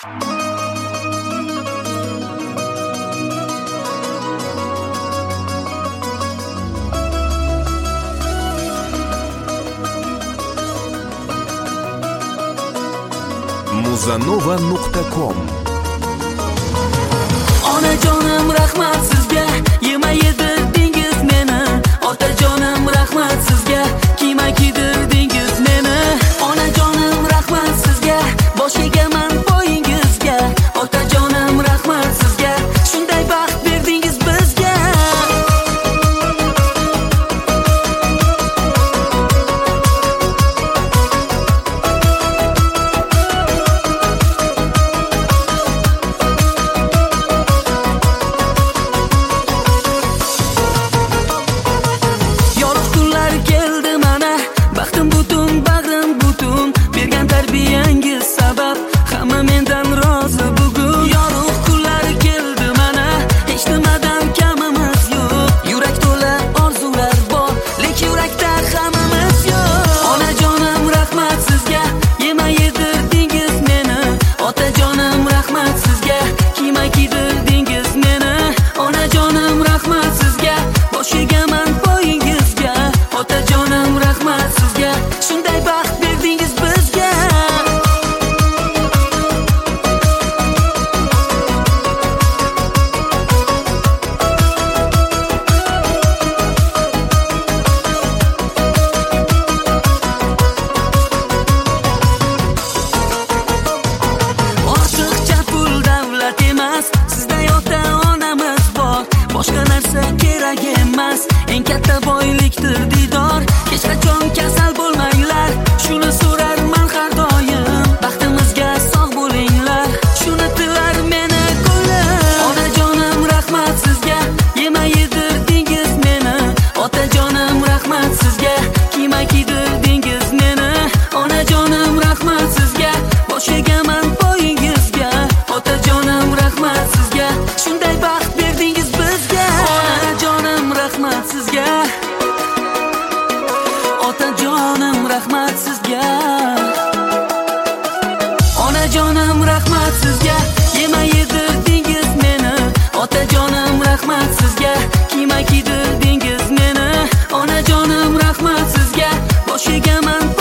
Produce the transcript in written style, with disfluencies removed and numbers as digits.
Muzanova.com Onajonim rahmat sizga, yema yedirdingiz meni. Otajonim rahmat sizga, kiyma kiydirdingiz meni. Onajonim rahmat sizga, bosh egaman poyingizga. Otajonim rahmat sizga, shunday baxt berdingiz bizga. Boshqa narsa kerak emas, eng katta boylikdir didor. Hech qachon kasal bo'lmanglar, shuni so'rarman har doim. Baxtimizga sog' bo'linglar, shuni tilar meni ko'nglim. Onajonim rahmat sizga, yema yedirdingiz meni. Otajonim rahmat sizga, kiyma kiydirdingiz meni. Onajonim rahmat sizga, bosh egaman poyingizga. Otajonim rahmat sizga, shunday baxt berdingiz bizga. Onajonim rahmat sizga, otajonim rahmat sizga. Onajonim rahmat sizga, yema yedirdingiz meni. Otajonim rahmat sizga, kiyma kiydirdingiz meni. Onajonim rahmat sizga, bosh egaman